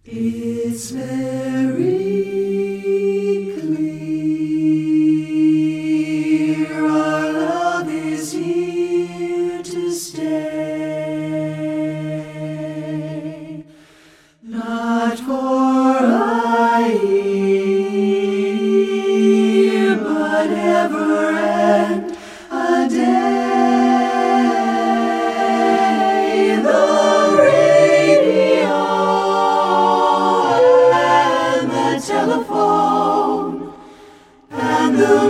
It's very clear our love is here to stay, not for a year, but ever and a day. Telephone and the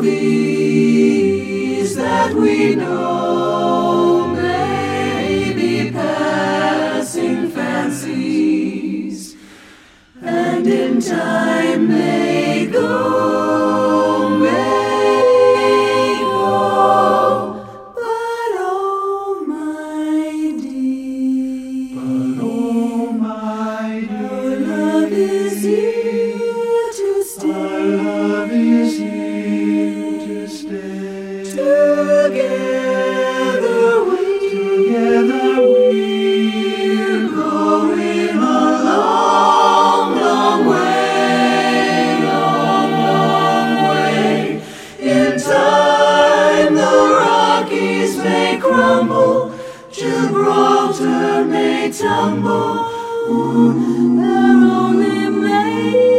movies that we know may be passing fancies, and in time may go, but oh my dear, our love is here. Our love is here to stay. Together we're going a long, long way. In time the Rockies may crumble, Gibraltar may tumble. They're only made